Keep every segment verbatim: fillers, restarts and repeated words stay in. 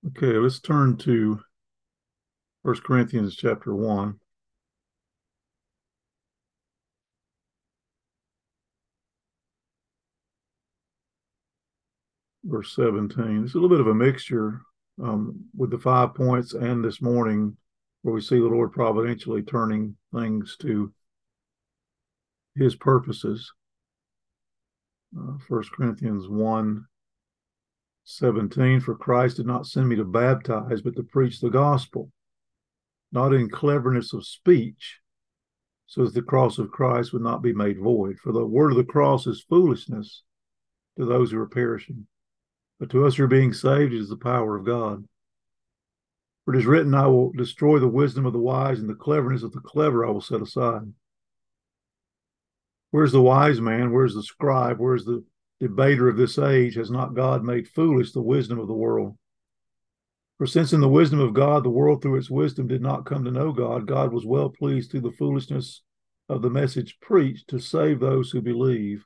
Okay, let's turn to First Corinthians chapter one, verse seventeen. It's a little bit of a mixture um, with the five points and this morning where we see the Lord providentially turning things to his purposes. Uh, First Corinthians one seventeen, for Christ did not send me to baptize, but to preach the gospel, not in cleverness of speech, so that the cross of Christ would not be made void. For the word of the cross is foolishness to those who are perishing, but to us who are being saved it is the power of God. For it is written, I will destroy the wisdom of the wise, and the cleverness of the clever I will set aside. Where's the wise man? Where's the scribe? Where's the debater of this age? Has not God made foolish the wisdom of the world? For since in the wisdom of God, the world through its wisdom did not come to know God, God was well pleased through the foolishness of the message preached to save those who believe.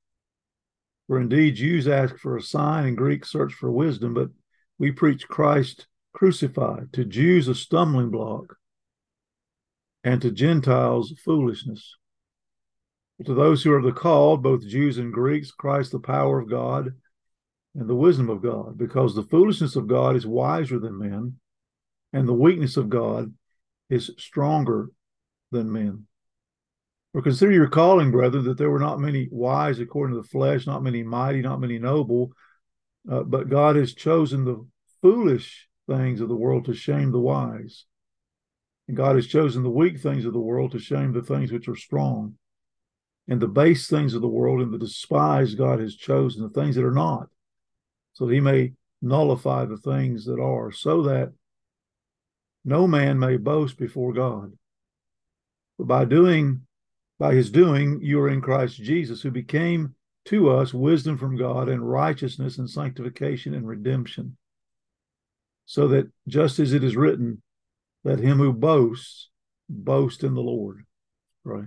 For indeed Jews ask for a sign and Greeks search for wisdom, but we preach Christ crucified, to Jews a stumbling block, and to Gentiles foolishness. But to those who are the called, both Jews and Greeks, Christ the power of God and the wisdom of God, because the foolishness of God is wiser than men, and the weakness of God is stronger than men. For consider your calling, brethren, that there were not many wise according to the flesh, not many mighty, not many noble, uh, but God has chosen the foolish things of the world to shame the wise. And God has chosen the weak things of the world to shame the things which are strong. And the base things of the world and the despised God has chosen, the things that are not, so that he may nullify the things that are, so that no man may boast before God. But by doing, by his doing, you are in Christ Jesus, who became to us wisdom from God and righteousness and sanctification and redemption. So that just as it is written, let him who boasts boast in the Lord. Right.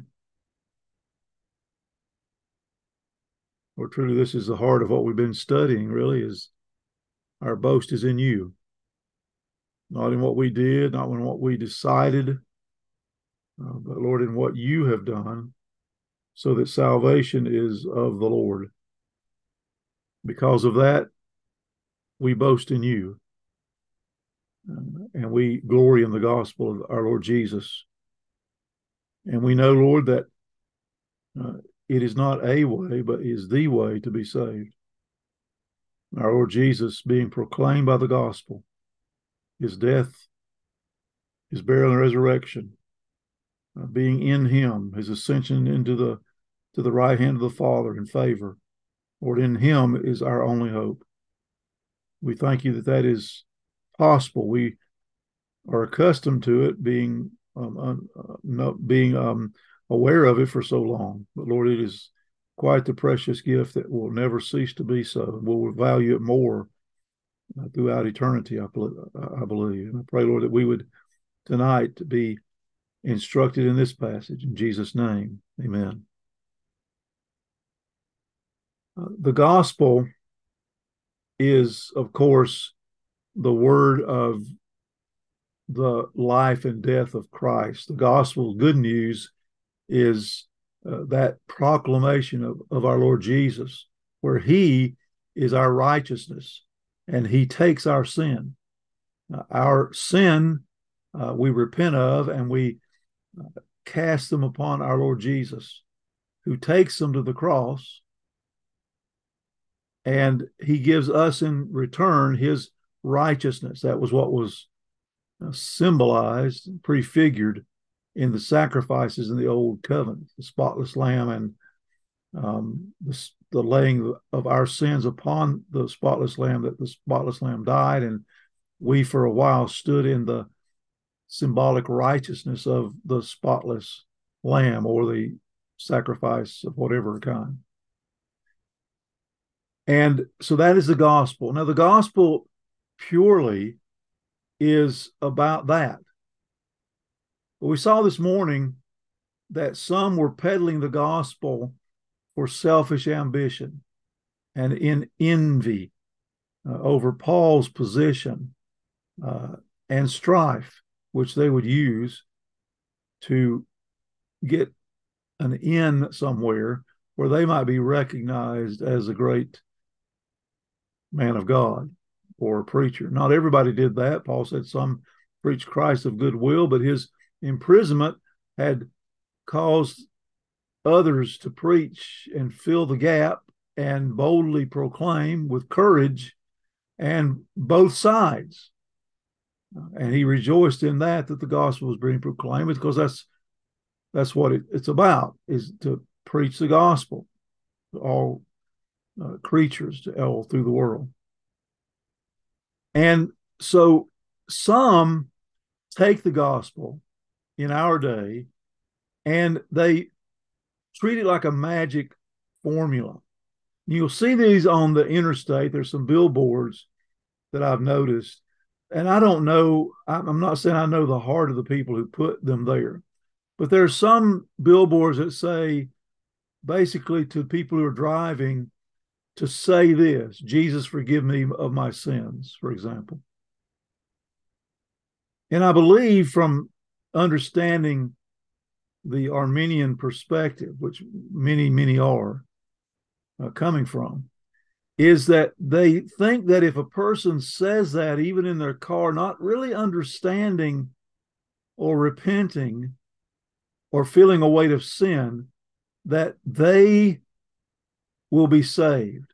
Or truly, this is the heart of what we've been studying, really, is our boast is in you. Not in what we did, not in what we decided, uh, but Lord, in what you have done, so that salvation is of the Lord. Because of that, we boast in you. Um, and we glory in the gospel of our Lord Jesus. And we know, Lord, that uh, it is not a way, but is the way to be saved. Our Lord Jesus being proclaimed by the gospel, his death, his burial and resurrection, uh, being in him, his ascension into the to the right hand of the Father in favor. Lord, in him is our only hope. We thank you that that is possible. We are accustomed to it, being um, uh, not being um, aware of it for so long. But Lord, it is quite the precious gift that will never cease to be so. We'll value it more uh, throughout eternity, I, I believe. And I pray, Lord, that we would tonight be instructed in this passage. In Jesus' name, amen. Uh, the gospel is, of course, the word of the life and death of Christ. The gospel, good news, is uh, that proclamation of, of our Lord Jesus, where he is our righteousness and he takes our sin. Uh, our sin uh, we repent of and we uh, cast them upon our Lord Jesus, who takes them to the cross, and he gives us in return his righteousness. That was what was symbolized, prefigured in the sacrifices in the old covenant, the spotless lamb and um, the, the laying of our sins upon the spotless lamb, that the spotless lamb died, and we for a while stood in the symbolic righteousness of the spotless lamb, or the sacrifice of whatever kind. And so that is the gospel. Now, the gospel purely is about that. But we saw this morning that some were peddling the gospel for selfish ambition and in envy uh, over Paul's position uh, and strife, which they would use to get an in somewhere where they might be recognized as a great man of God or a preacher. Not everybody did that. Paul said some preached Christ of goodwill, but his imprisonment had caused others to preach and fill the gap and boldly proclaim with courage and both sides. And he rejoiced in that, that the gospel was being proclaimed, because that's that's what it, it's about, is to preach the gospel to all uh, creatures, to all through the world. And so some take the gospel in our day and they treat it like a magic formula. You'll see these on the interstate. There's some billboards that I've noticed. And I don't know, I'm not saying I know the heart of the people who put them there, but there's some billboards that say, basically to people who are driving, to say this: Jesus, forgive me of my sins, for example. And I believe, from understanding the Arminian perspective, which many, many are uh, coming from, is that they think that if a person says that, even in their car, not really understanding or repenting or feeling a weight of sin, that they will be saved.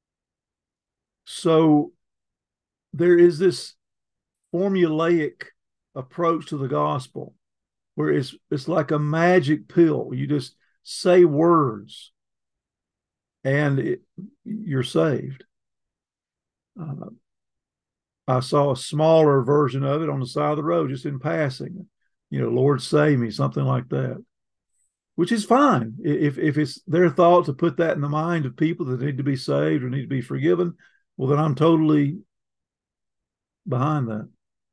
So there is this formulaic approach to the gospel where it's it's like a magic pill. You just say words and it, you're saved. Uh, I saw a smaller version of it on the side of the road, just in passing. You know, Lord save me, something like that, which is fine. If if it's their thought to put that in the mind of people that need to be saved or need to be forgiven, well, then I'm totally behind that.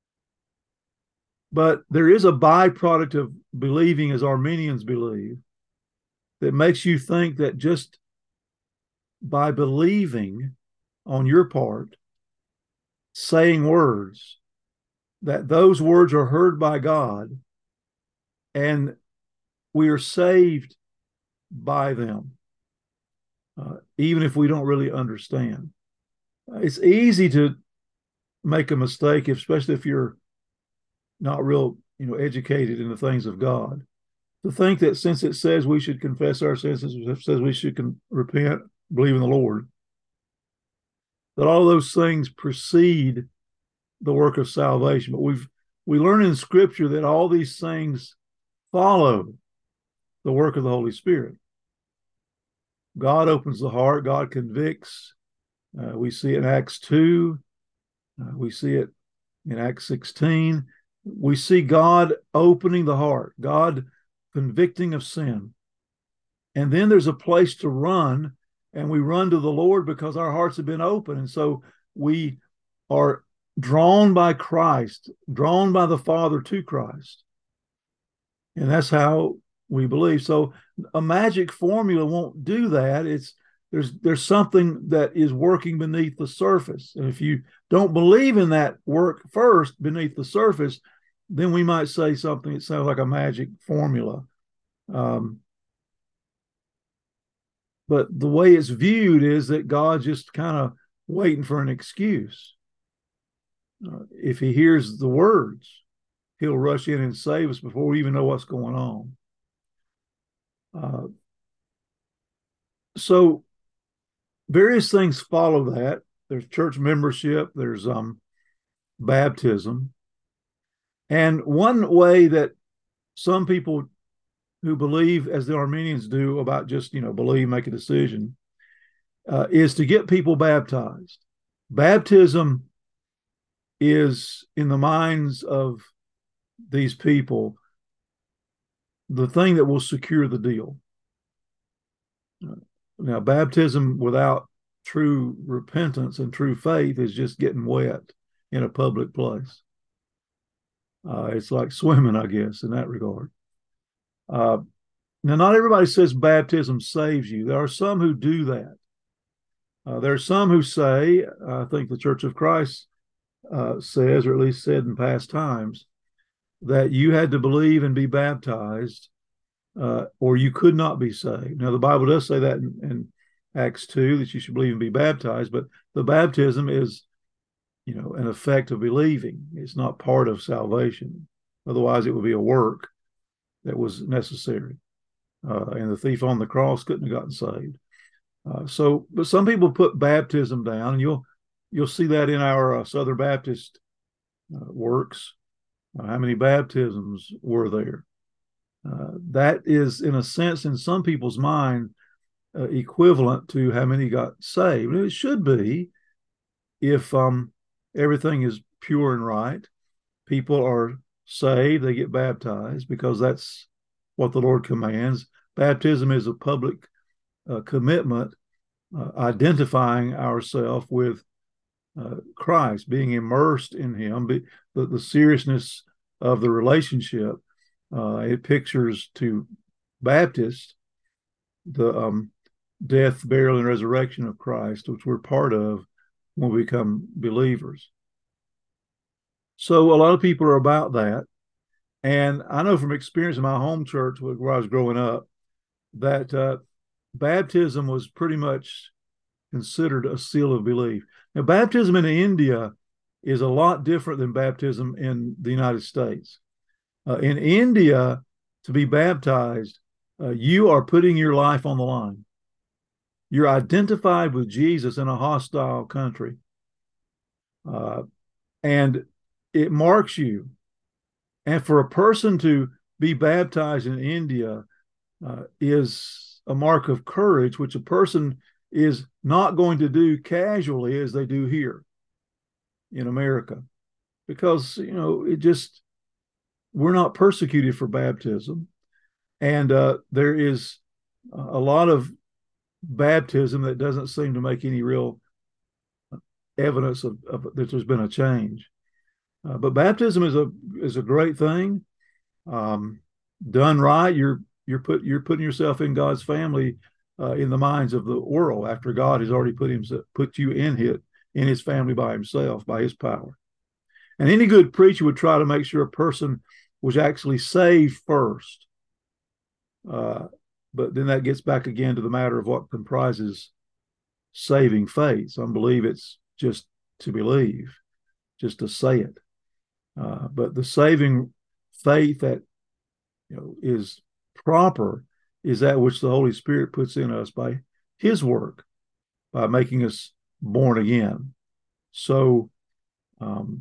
But there is a byproduct of believing as Arminians believe that makes you think that just by believing on your part, saying words, that those words are heard by God and we are saved by them, uh, even if we don't really understand. It's easy to make a mistake, especially if you're not real, you know, educated in the things of God, to think that since it says we should confess our sins, it says we should con- repent, believe in the Lord, that all those things precede the work of salvation. But we've we learn in Scripture that all these things follow the work of the Holy Spirit. God opens the heart. God convicts. Uh, we see it in Acts two. Uh, we see it in Acts sixteen. We see God opening the heart, God convicting of sin. And then there's a place to run, and we run to the Lord because our hearts have been open. And so we are drawn by Christ, drawn by the Father to Christ. And that's how we believe. So a magic formula won't do that. It's there's there's something that is working beneath the surface. And if you don't believe in that work first beneath the surface, then we might say something that sounds like a magic formula. Um, but the way it's viewed is that God's just kind of waiting for an excuse. Uh, if he hears the words, he'll rush in and save us before we even know what's going on. Uh, so various things follow that. There's church membership, there's um, baptism. And one way that some people who believe, as the Arminians do, about just, you know, believe, make a decision, uh, is to get people baptized. Baptism is, in the minds of these people, the thing that will secure the deal. Uh, now, baptism without true repentance and true faith is just getting wet in a public place. Uh, it's like swimming, I guess, in that regard. Uh, now, not everybody says baptism saves you. There are some who do that. Uh, there are some who say, I think the Church of Christ uh, says, or at least said in past times, that you had to believe and be baptized, uh, or you could not be saved. Now, the Bible does say that in, in Acts two, that you should believe and be baptized, but the baptism is, you know, an effect of believing. It's not part of salvation. Otherwise, it would be a work that was necessary. Uh, and the thief on the cross couldn't have gotten saved. Uh, so, but some people put baptism down, and you'll you'll see that in our uh, Southern Baptist uh, works. Uh, how many baptisms were there? Uh, that is, in a sense, in some people's mind, uh, equivalent to how many got saved. And it should be, if um, everything is pure and right. People are saved, they get baptized, because that's what the Lord commands. Baptism is a public uh, commitment, uh, identifying ourselves with uh, Christ, being immersed in Him. Be, the, the seriousness of the relationship, uh, it pictures to Baptists the um, death, burial, and resurrection of Christ, which we're part of when we become believers. So a lot of people are about that. And I know from experience in my home church where I was growing up that uh, baptism was pretty much considered a seal of belief. Now, baptism in India is a lot different than baptism in the United States. Uh, in India, to be baptized, uh, you are putting your life on the line. You're identified with Jesus in a hostile country. Uh, and it marks you. And for a person to be baptized in India uh, is a mark of courage, which a person is not going to do casually as they do here in America. Because, you know, it just, we're not persecuted for baptism. And uh, there is a lot of baptism that doesn't seem to make any real evidence of, of that there's been a change. Uh, but baptism is a is a great thing. Um, done right, you're you're put you're putting yourself in God's family, uh, in the minds of the world, after God has already put himself put you in his in his family by himself, by his power. And any good preacher would try to make sure a person was actually saved first. Uh, but then that gets back again to the matter of what comprises saving faith. Some believe it's just to believe, just to say it. Uh, but the saving faith that, you know, is proper is that which the Holy Spirit puts in us by his work, by making us born again. So, um,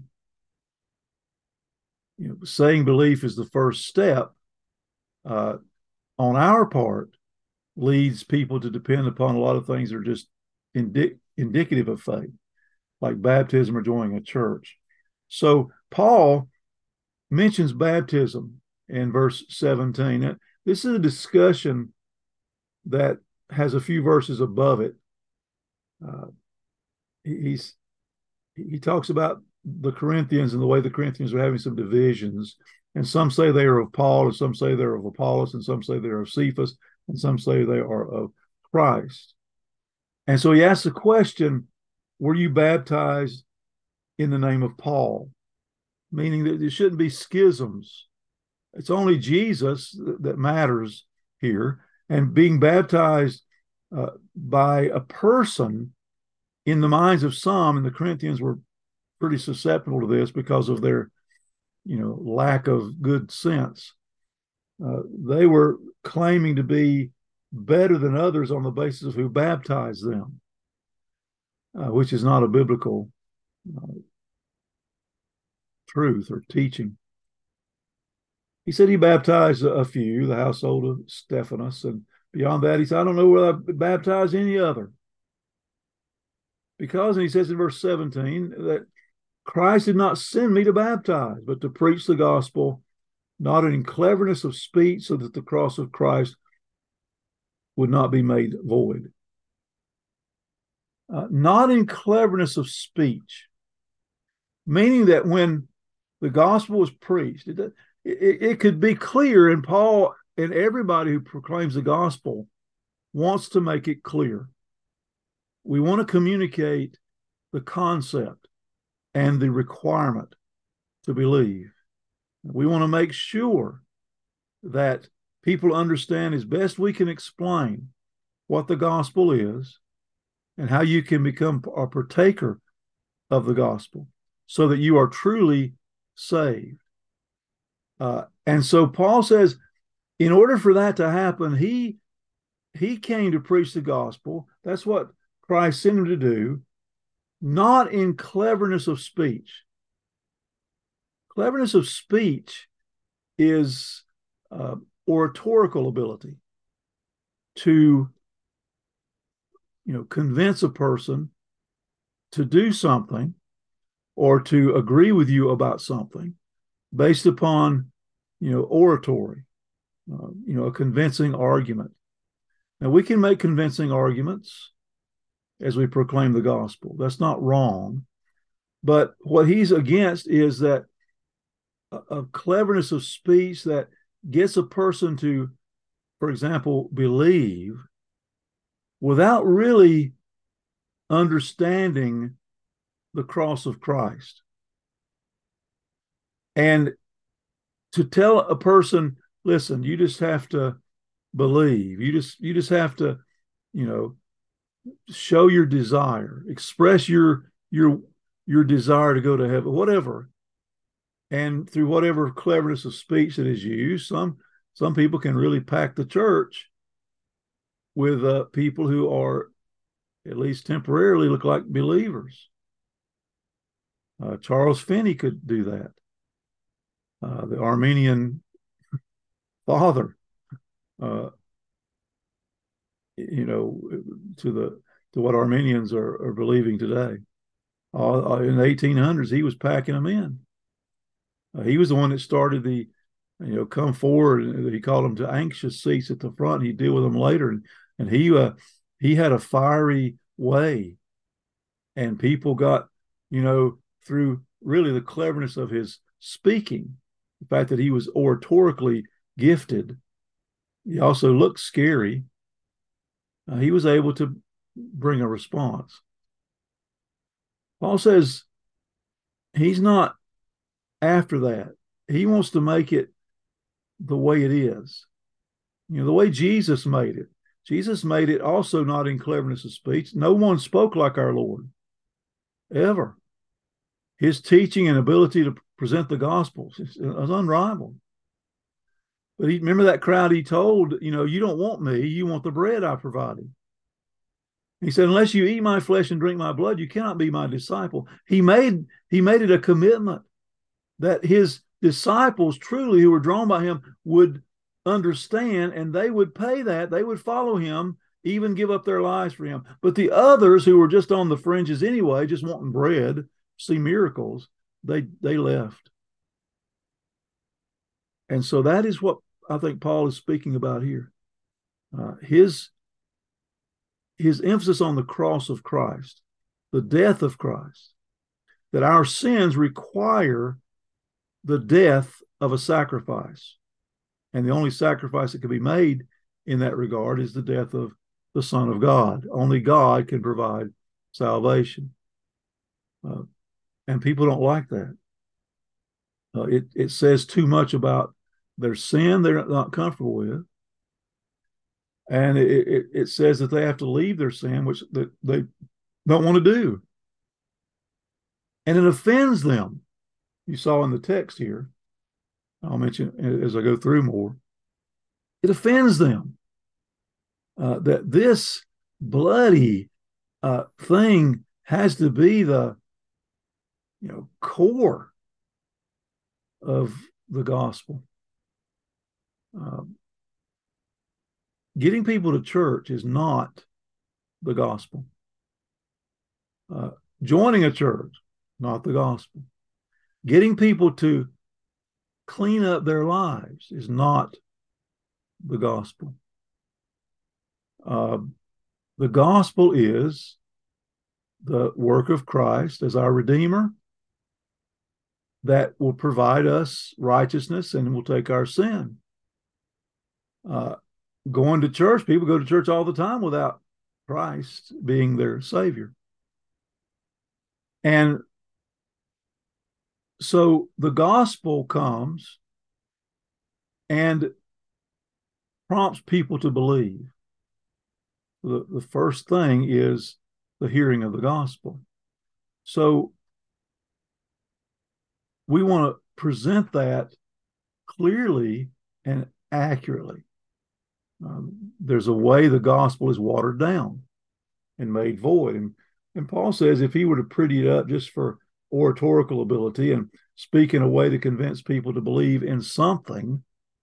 you know, saying belief is the first step. Uh, on our part, leads people to depend upon a lot of things that are just indi- indicative of faith, like baptism or joining a church. So Paul mentions baptism in verse seventeen. Now, this is a discussion that has a few verses above it. Uh, he's he talks about the Corinthians and the way the Corinthians are having some divisions. And some say they are of Paul, and some say they're of Apollos, and some say they're of Cephas, and some say they are of Christ. And so he asks the question, were you baptized in the name of Paul? Meaning that there shouldn't be schisms. It's only Jesus that matters here. And being baptized uh, by a person, in the minds of some, and the Corinthians were pretty susceptible to this because of their, you know, lack of good sense. Uh, they were claiming to be better than others on the basis of who baptized them, uh, which is not a biblical uh, truth or teaching. He said he baptized a few, the household of Stephanas, and beyond that, he said, I don't know whether I baptized any other. Because, and he says in verse seventeen, that Christ did not send me to baptize, but to preach the gospel, not in cleverness of speech, so that the cross of Christ would not be made void. Uh, not in cleverness of speech, meaning that when the gospel was preached, it, it, it could be clear, and Paul and everybody who proclaims the gospel wants to make it clear. We want to communicate the concept. and the requirement to believe. We want to make sure that people understand as best we can explain what the gospel is and how you can become a partaker of the gospel so that you are truly saved. Uh, and so Paul says, in order for that to happen, he he came to preach the gospel. That's what Christ sent him to do, not in cleverness of speech. Cleverness of speech is uh, oratorical ability to, you know, convince a person to do something or to agree with you about something based upon, you know, oratory, uh, you know, a convincing argument. Now, we can make convincing arguments as we proclaim the gospel. That's not wrong. But what he's against is that a, a cleverness of speech that gets a person to, for example, believe without really understanding the cross of Christ. And to tell a person, listen, you just have to believe. You just you just have to, you know, show your desire, express your your your desire to go to heaven, whatever. And through whatever cleverness of speech that is used, some some people can really pack the church with uh, people who are, at least temporarily, look like believers. Uh, Charles Finney could do that. Uh, the Armenian father, uh, you know, to the to what Armenians are, are believing today. Uh, in the eighteen hundreds, he was packing them in. Uh, he was the one that started the, you know, come forward. He called them to anxious seats at the front. He'd deal with them later, and and he uh, he had a fiery way, and people got, you know, through really the cleverness of his speaking, the fact that he was oratorically gifted. He also looked scary. Uh, he was able to bring a response. Paul says he's not after that. He wants to make it the way it is, you know, the way Jesus made it. Jesus made it also not in cleverness of speech. No one spoke like our Lord, ever. His teaching and ability to present the gospels is, is unrivaled. But he, remember that crowd he told, you know, you don't want me, you want the bread I provided. He said, unless you eat my flesh and drink my blood, you cannot be my disciple. He made, he made it a commitment that his disciples truly who were drawn by him would understand, and they would pay that. They would follow him, even give up their lives for him. But the others who were just on the fringes anyway, just wanting bread, see miracles, they, they left. And so that is what I think Paul is speaking about here. Uh, his, his emphasis on the cross of Christ, the death of Christ, that our sins require the death of a sacrifice. And the only sacrifice that can be made in that regard is the death of the Son of God. Only God can provide salvation. Uh, and people don't like that. Uh, it, it says too much about their sin they're not comfortable with. And it, it, it says that they have to leave their sin, which they, they don't want to do. And it offends them. You saw in the text here, I'll mention as I go through more, it offends them uh, that this bloody uh, thing has to be the, you know, core of the gospel. Um, getting people to church is not the gospel. Uh, joining a church, not the gospel. Getting people to clean up their lives is not the gospel. Uh, the gospel is the work of Christ as our Redeemer that will provide us righteousness and will take our sin. Uh, going to church, people go to church all the time without Christ being their Savior. And so the gospel comes and prompts people to believe. The, the first thing is the hearing of the gospel. So we want to present that clearly and accurately. Um, there's a way the gospel is watered down and made void. And, and Paul says if he were to pretty it up just for oratorical ability and speak in a way to convince people to believe in something,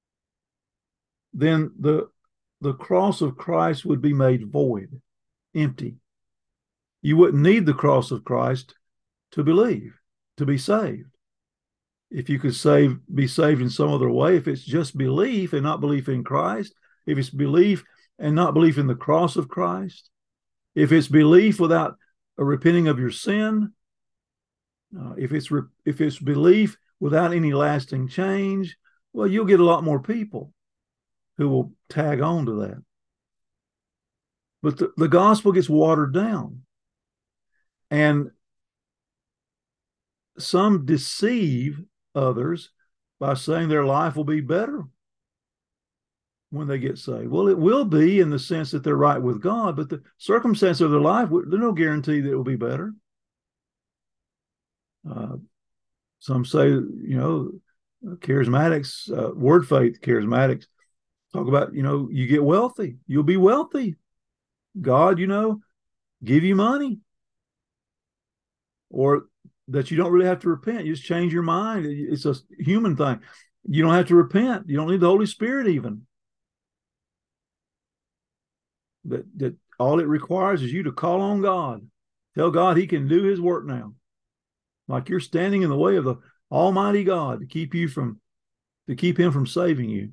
then the, the cross of Christ would be made void, empty. You wouldn't need the cross of Christ to believe, to be saved. If you could save, be saved in some other way, if it's just belief and not belief in Christ, if it's belief and not belief in the cross of Christ, if it's belief without a repenting of your sin, uh, if it's re- if it's belief without any lasting change, well, you'll get a lot more people who will tag on to that. But the, the gospel gets watered down, and some deceive others by saying their life will be better when they get saved. Well, it will be in the sense that they're right with God, but the circumstance of their life, there's no guarantee that it will be better. Uh, some say, you know, charismatics, uh, word faith charismatics talk about, you know, you get wealthy, you'll be wealthy. God, you know, give you money. Or that you don't really have to repent. You just change your mind. It's a human thing. You don't have to repent. You don't need the Holy Spirit even. That, that all it requires is you to call on God. Tell God he can do his work now. Like you're standing in the way of the Almighty God to keep you from, to keep him from saving you.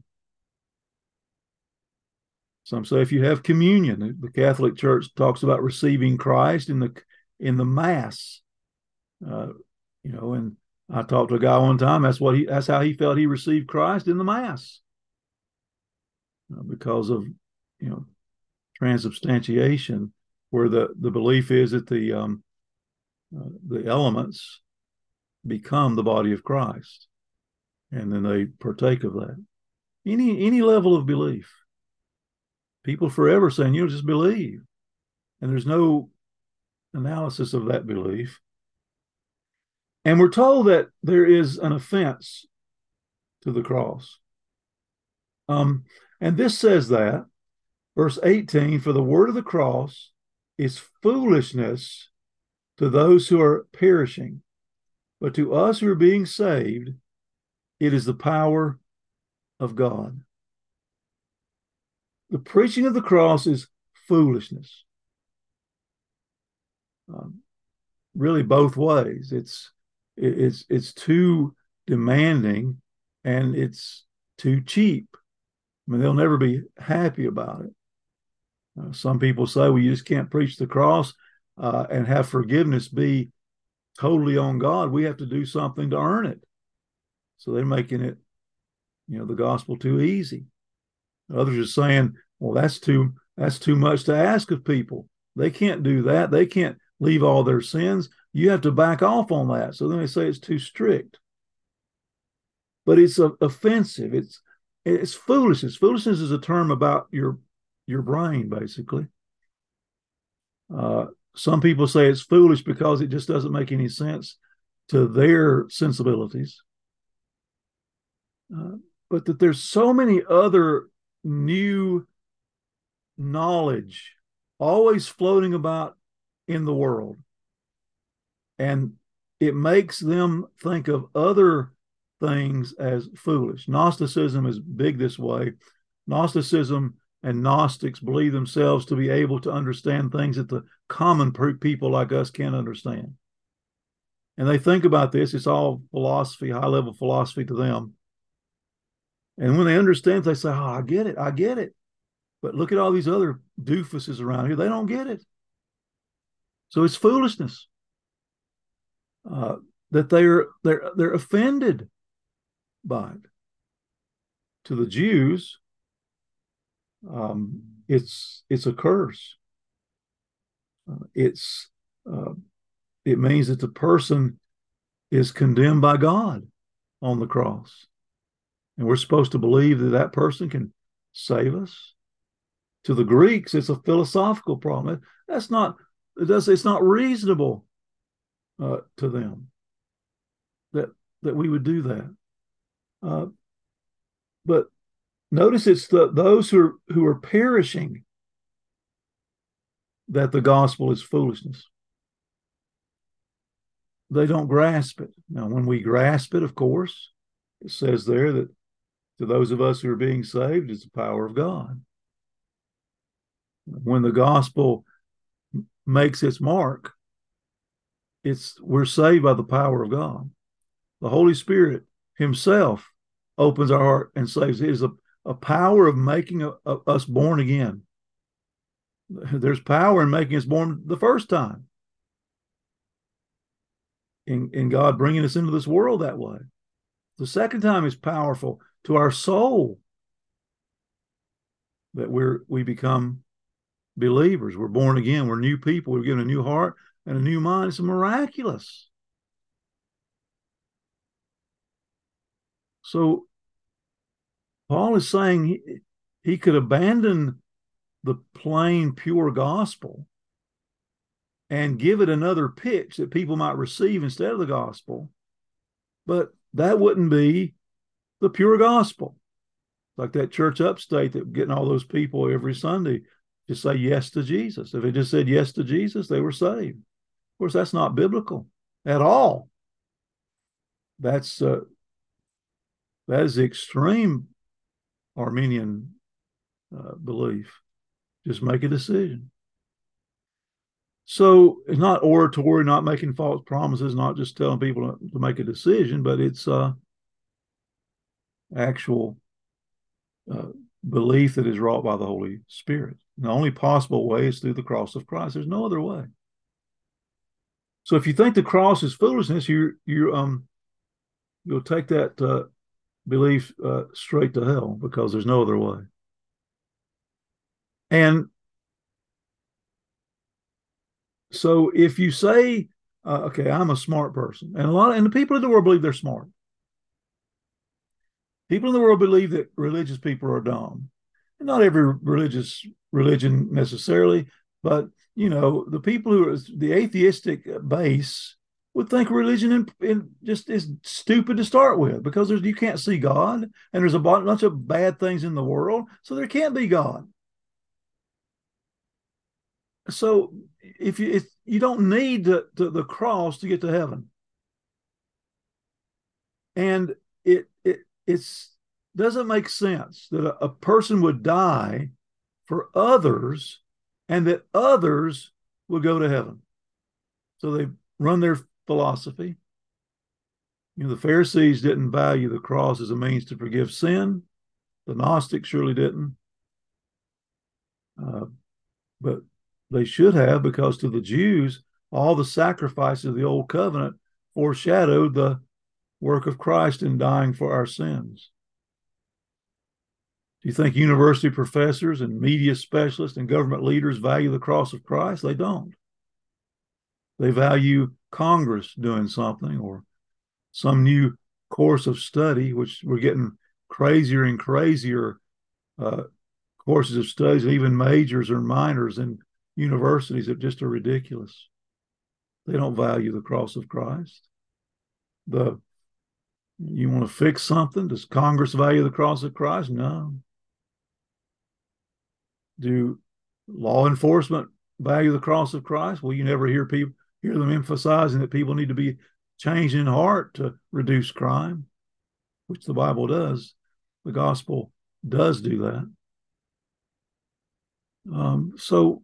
Some say if you have communion, the Catholic Church talks about receiving Christ in the in the Mass. Uh, you know, and I talked to a guy one time. That's what he. That's how he felt he received Christ in the Mass, uh, because of, you know, transubstantiation, where the the belief is that the um, uh, the elements become the body of Christ, and then they partake of that. Any any level of belief, people forever saying, you know, just believe, and there's no analysis of that belief. And we're told that there is an offense to the cross. Um, and this says that, verse eighteen, for the word of the cross is foolishness to those who are perishing, but to us who are being saved, it is the power of God. The preaching of the cross is foolishness. Um, really both ways. It's it's it's too demanding and it's too cheap. I mean, they'll never be happy about it. Uh, some people say, well, you just can't preach the cross uh, and have forgiveness be totally on God. We have to do something to earn it. So they're making it, you know, the gospel too easy. Others are saying, well, that's too that's too much to ask of people. They can't do that. They can't leave all their sins. You have to back off on that. So then they say it's too strict. But it's uh, offensive. It's it's foolishness. Foolishness is a term about your your brain, basically. Uh, some people say it's foolish because it just doesn't make any sense to their sensibilities. Uh, but that there's so many other new knowledge always floating about in the world. And it makes them think of other things as foolish. Gnosticism is big this way. Gnosticism and Gnostics believe themselves to be able to understand things that the common people like us can't understand. And they think about this, it's all philosophy, high level philosophy to them. And when they understand, they say, oh, I get it, I get it. But look at all these other doofuses around here. They don't get it. So it's foolishness. Uh, that they're they're they're offended by it. To the Jews, um, it's it's a curse. Uh, it's uh, it means that the person is condemned by God on the cross. And we're supposed to believe that that person can save us. To the Greeks, it's a philosophical problem. That's not, it does, it's not reasonable uh, to them that, that we would do that. Uh, but notice it's the, those who are, who are perishing that the gospel is foolishness. They don't grasp it. Now, when we grasp it, of course, it says there that to those of us who are being saved, it's the power of God. When the gospel makes its mark, it's we're saved by the power of God. The Holy Spirit himself opens our heart and saves. It is a, a power of making a, a, us born again. There's power in making us born the first time. In, in God bringing us into this world that way. The second time is powerful to our soul that we're we become believers. We're born again. We're new people. We're given a new heart and a new mind. It's miraculous. So Paul is saying he, he could abandon the plain, pure gospel and give it another pitch that people might receive instead of the gospel. But that wouldn't be the pure gospel. Like that church upstate that getting all those people every Sunday to say yes to Jesus. If they just said yes to Jesus, they were saved. Of course, that's not biblical at all. That's uh, that is the extreme Arminian uh, belief. Just make a decision. So it's not oratory, not making false promises, not just telling people to, to make a decision, but it's uh, actual uh, belief that is wrought by the Holy Spirit. And the only possible way is through the cross of Christ. There's no other way. So if you think the cross is foolishness, you you um you'll take that uh, belief uh, straight to hell because there's no other way. And so if you say, uh, okay, I'm a smart person, and a lot of, and the people in the world believe they're smart. People in the world believe that religious people are dumb. And not every religious religion necessarily, but you know, the people who are the atheistic base would think religion in, in just is stupid to start with because there's you can't see God and there's a bunch of bad things in the world, so there can't be God. So if you if you don't need the, the, the cross to get to heaven, and it it it's doesn't make sense that a, a person would die for others and that others will go to heaven. So they run their philosophy. You know, the Pharisees didn't value the cross as a means to forgive sin. The Gnostics surely didn't. Uh, but they should have, because to the Jews, all the sacrifices of the old covenant foreshadowed the work of Christ in dying for our sins. Do you think university professors and media specialists and government leaders value the cross of Christ? They don't. They value Congress doing something or some new course of study, which we're getting crazier and crazier uh, courses of studies, even majors or minors in universities that just are ridiculous. They don't value the cross of Christ. The you want to fix something? Does Congress value the cross of Christ? No. Do law enforcement value the cross of Christ? Well, you never hear people hear them emphasizing that people need to be changed in heart to reduce crime, which the Bible does. The gospel does do that. Um, so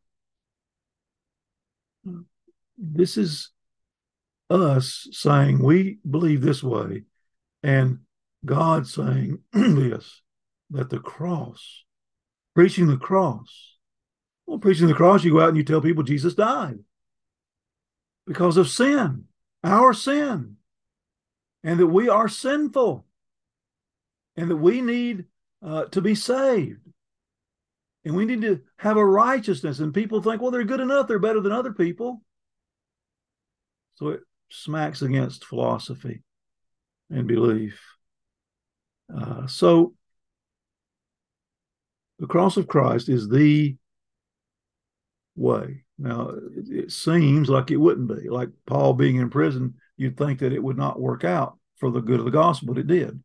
this is us saying we believe this way, and God saying this, that the cross, preaching the cross. Well, preaching the cross, you go out and you tell people Jesus died because of sin, our sin, and that we are sinful, and that we need uh, to be saved. And we need to have a righteousness. And people think, well, they're good enough. They're better than other people. So it smacks against philosophy and belief. Uh, so the cross of Christ is the way. Now, it, it seems like it wouldn't be. Like Paul being in prison, you'd think that it would not work out for the good of the gospel, but it did.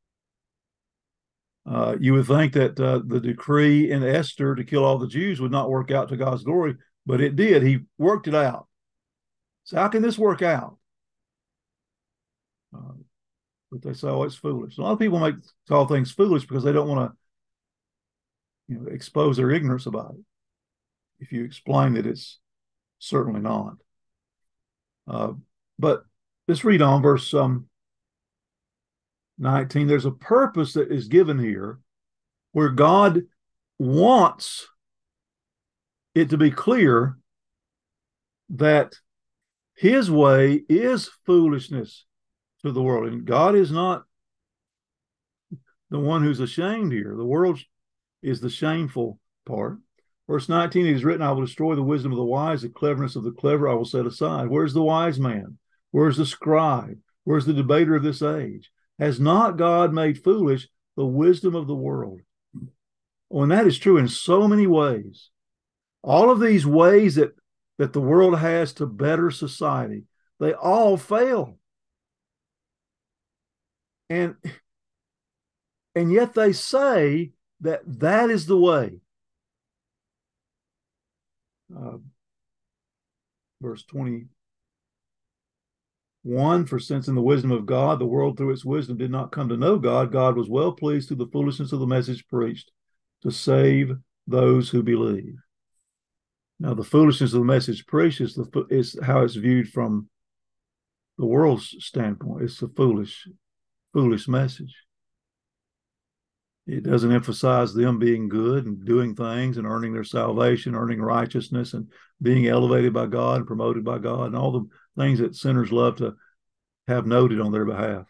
Uh, you would think that uh, the decree in Esther to kill all the Jews would not work out to God's glory, but it did. He worked it out. So how can this work out? Uh, but they say, oh, it's foolish. A lot of people make call things foolish because they don't want to, you know, expose their ignorance about it. If you explain that it's certainly not. Uh, but let's read on verse um, nineteen. There's a purpose that is given here where God wants it to be clear that his way is foolishness to the world. And God is not the one who's ashamed here. The world is the shameful part. Verse nineteen, it is written, I will destroy the wisdom of the wise, the cleverness of the clever I will set aside. Where's the wise man? Where's the scribe? Where's the debater of this age? Has not God made foolish the wisdom of the world? Well, and that is true in so many ways. All of these ways that, that the world has to better society, they all fail. And, and yet they say that that is the way. Uh, verse twenty-one, for since in the wisdom of God, the world through its wisdom did not come to know God, God was well pleased through the foolishness of the message preached to save those who believe. Now, the foolishness of the message preached is, the, is how it's viewed from the world's standpoint. It's a foolish, foolish message. It doesn't emphasize them being good and doing things and earning their salvation, earning righteousness, and being elevated by God and promoted by God, and all the things that sinners love to have noted on their behalf.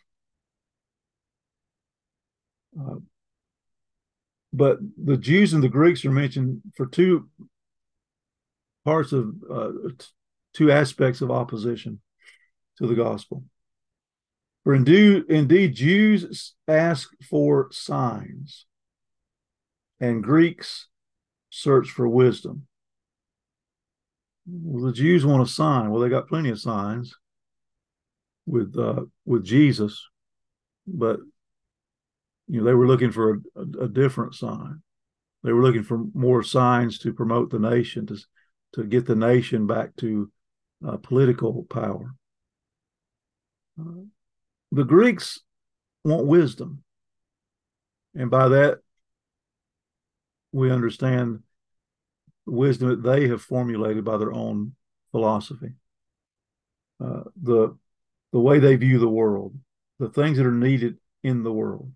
Uh, but the Jews and the Greeks are mentioned for two parts of, uh, two aspects of opposition to the gospel. For indeed, indeed, Jews ask for signs, and Greeks search for wisdom. Well, the Jews want a sign. Well, they got plenty of signs with uh, with Jesus, but you know they were looking for a, a, a different sign. They were looking for more signs to promote the nation, to to get the nation back to uh, political power. Uh, The Greeks want wisdom. And by that, we understand wisdom that they have formulated by their own philosophy. Uh, the, the way they view the world, the things that are needed in the world.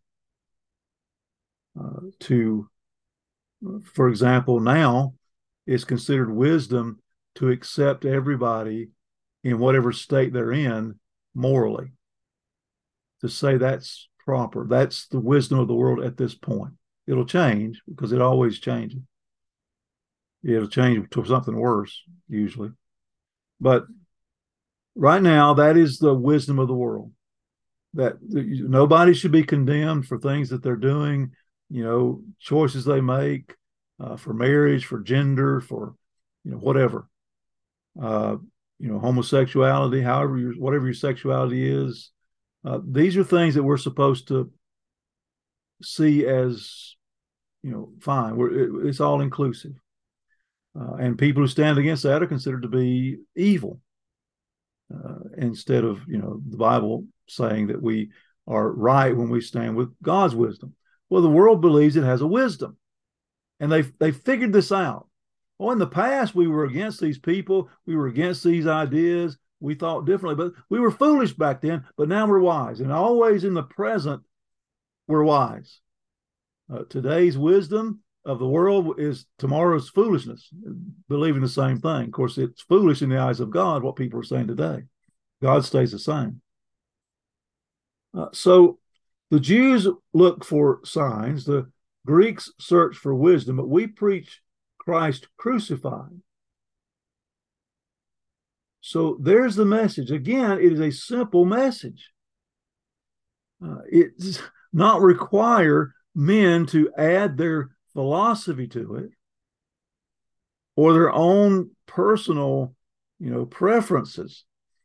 Uh, to, for example, now it's considered wisdom to accept everybody in whatever state they're in morally. To say that's proper. That's the wisdom of the world at this point. It'll change because it always changes. It'll change to something worse, usually. But right now, that is the wisdom of the world. That nobody should be condemned for things that they're doing, you know, choices they make uh, for marriage, for gender, for, you know, whatever. Uh, you know, homosexuality, however, your, whatever your sexuality is. Uh, these are things that we're supposed to see as, you know, fine. We're, it, it's all inclusive. Uh, and people who stand against that are considered to be evil. Uh, instead of, you know, the Bible saying that we are right when we stand with God's wisdom. Well, the world believes it has a wisdom. And they they figured this out. Well, in the past, we were against these people. We were against these ideas. We thought differently, but we were foolish back then, but now we're wise. And always in the present, we're wise. Uh, today's wisdom of the world is tomorrow's foolishness, believing the same thing. Of course, it's foolish in the eyes of God, what people are saying today. God stays the same. Uh, so the Jews look for signs. The Greeks search for wisdom, but we preach Christ crucified. So there's the message. Again, it is a simple message. Uh, it does not require men to add their philosophy to it or their own personal, you know, preferences.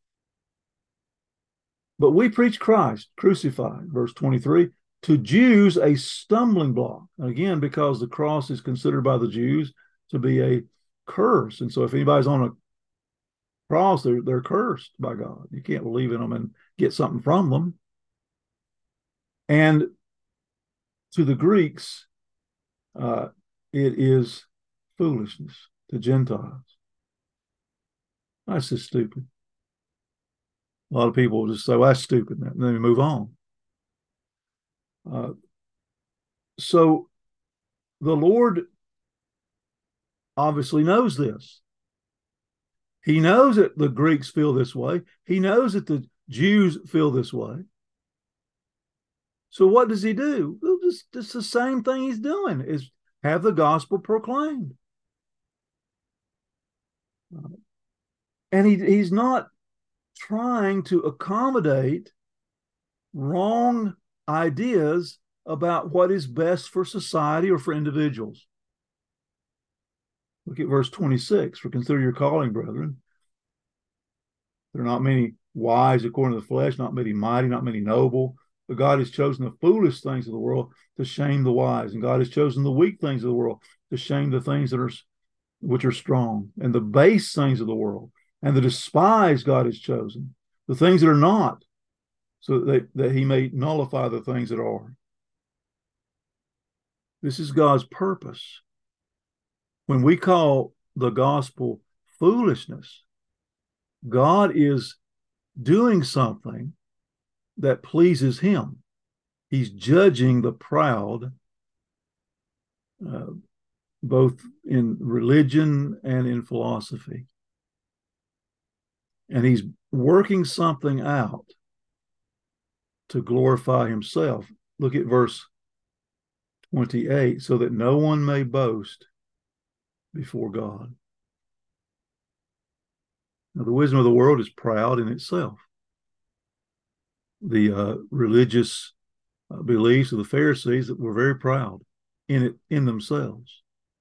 But we preach Christ crucified, verse twenty-three, to Jews a stumbling block. Again, because the cross is considered by the Jews to be a curse. And so if anybody's on a cross, they're, they're cursed by God. You can't believe in them and get something from them. And to the Greeks, uh, it is foolishness to Gentiles. That's just stupid. A lot of people just say, well, that's stupid. And then we move on. Uh, so the Lord obviously knows this. He knows that the Greeks feel this way. He knows that the Jews feel this way. So what does he do? Well, just, just the same thing he's doing is have the gospel proclaimed. And he, he's not trying to accommodate wrong ideas about what is best for society or for individuals. Look at verse twenty-six. For consider your calling, brethren. There are not many wise according to the flesh, not many mighty, not many noble. But God has chosen the foolish things of the world to shame the wise. And God has chosen the weak things of the world to shame the things that are which are strong. And the base things of the world and the despised God has chosen, the things that are not, so that, that he may nullify the things that are. This is God's purpose. When we call the gospel foolishness, God is doing something that pleases him. He's judging the proud, uh, both in religion and in philosophy. And he's working something out to glorify himself. Look at verse twenty-eight, so that no one may boast before God. Now, the wisdom of the world is proud in itself. The uh, religious uh, beliefs of the Pharisees that were very proud in it in themselves,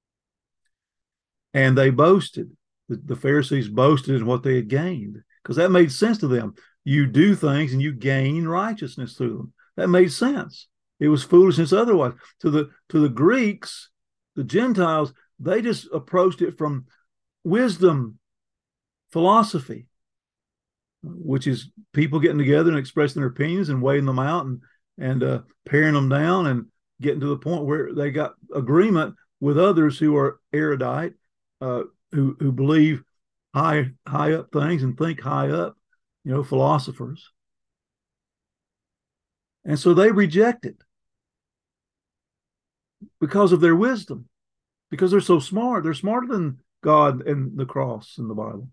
and they boasted. The, the Pharisees boasted in what they had gained because that made sense to them. You do things and you gain righteousness through them. That made sense. It was foolishness otherwise. To the to the Greeks, the Gentiles, they just approached it from wisdom, philosophy, which is people getting together and expressing their opinions and weighing them out and and uh, paring them down and getting to the point where they got agreement with others who are erudite, uh, who who believe high high up things and think high up, you know, philosophers. And so they reject it because of their wisdom, because they're so smart. They're smarter than God and the cross in the Bible.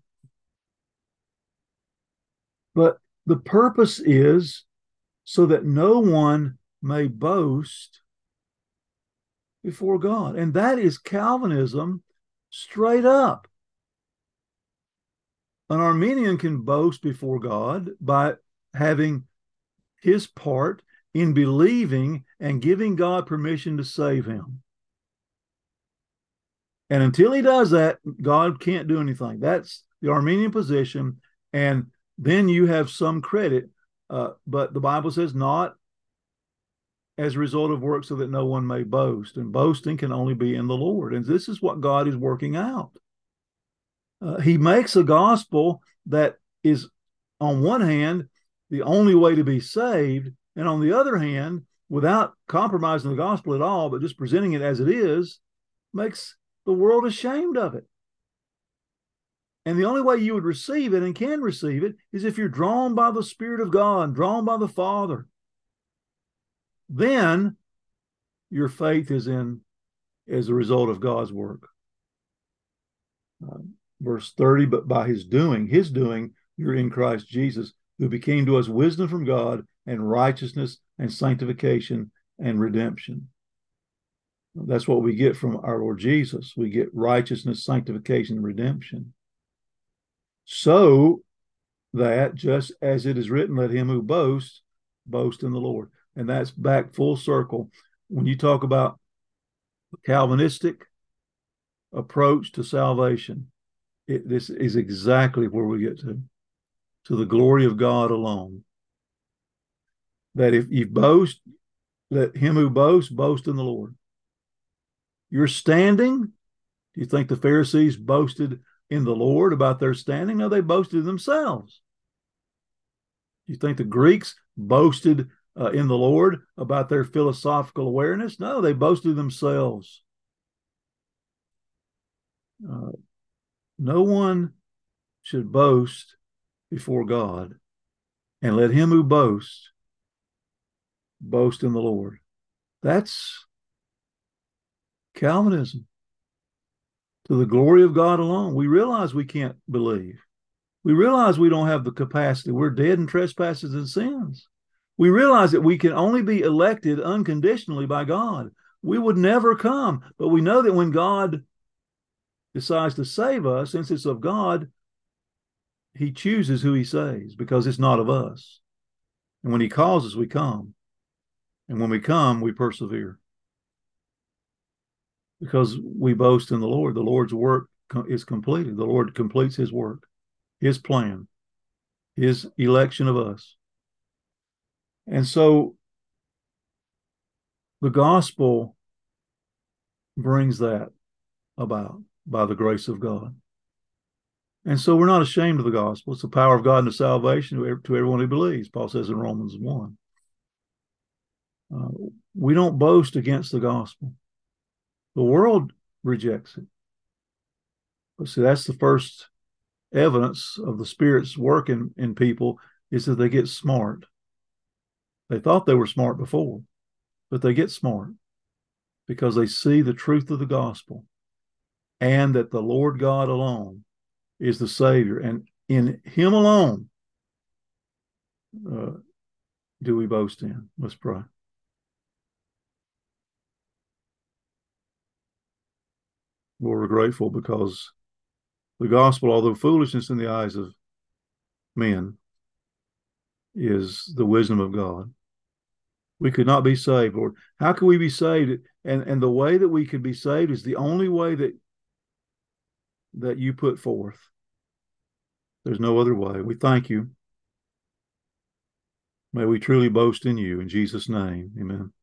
But the purpose is so that no one may boast before God. And that is Calvinism straight up. An Arminian can boast before God by having his part in believing and giving God permission to save him. And until he does that, God can't do anything. That's the Arminian position. And then you have some credit. Uh, but the Bible says not as a result of work so that no one may boast. And boasting can only be in the Lord. And this is what God is working out. Uh, he makes a gospel that is, on one hand, the only way to be saved. And on the other hand, without compromising the gospel at all, but just presenting it as it is, makes the world ashamed of it. And the only way you would receive it and can receive it is if you're drawn by the Spirit of God, drawn by the Father. Then your faith is in as a result of God's work. Uh, verse thirty, but by his doing, his doing, you're in Christ Jesus, who became to us wisdom from God and righteousness and sanctification and redemption. That's what we get from our Lord Jesus. We get righteousness, sanctification, and redemption. So that just as it is written, let him who boasts boast in the Lord. And that's back full circle. When you talk about the Calvinistic approach to salvation, it, this is exactly where we get to, to the glory of God alone. That if you boast, let him who boasts boast in the Lord. Your standing, do you think the Pharisees boasted in the Lord about their standing? No, they boasted themselves. Do you think the Greeks boasted uh, in the Lord about their philosophical awareness? No, they boasted themselves. Uh, no one should boast before God, and let him who boasts boast in the Lord. That's Calvinism. To the glory of God alone. We realize we can't believe. We realize we don't have the capacity. We're dead in trespasses and sins. We realize that we can only be elected unconditionally by God. We would never come, but we know that when God decides to save us, since it's of God, he chooses who he saves because it's not of us. And when he calls us, we come. And when we come, we persevere. Because we boast in the Lord. The Lord's work is completed. The Lord completes his work, his plan, his election of us. And so the gospel brings that about by the grace of God. And so we're not ashamed of the gospel. It's the power of God into salvation to everyone who believes, Paul says in Romans one. Uh, we don't boast against the gospel. The world rejects it. But see, that's the first evidence of the Spirit's work in, in people is that they get smart. They thought they were smart before, but they get smart because they see the truth of the gospel and that the Lord God alone is the Savior. And in him alone uh, do we boast in. Let's pray. Lord, we're grateful because the gospel, although foolishness in the eyes of men, is the wisdom of God. We could not be saved, Lord. How can we be saved? And and the way that we could be saved is the only way that that you put forth. There's no other way. We thank you. May we truly boast in you. In Jesus' name, amen.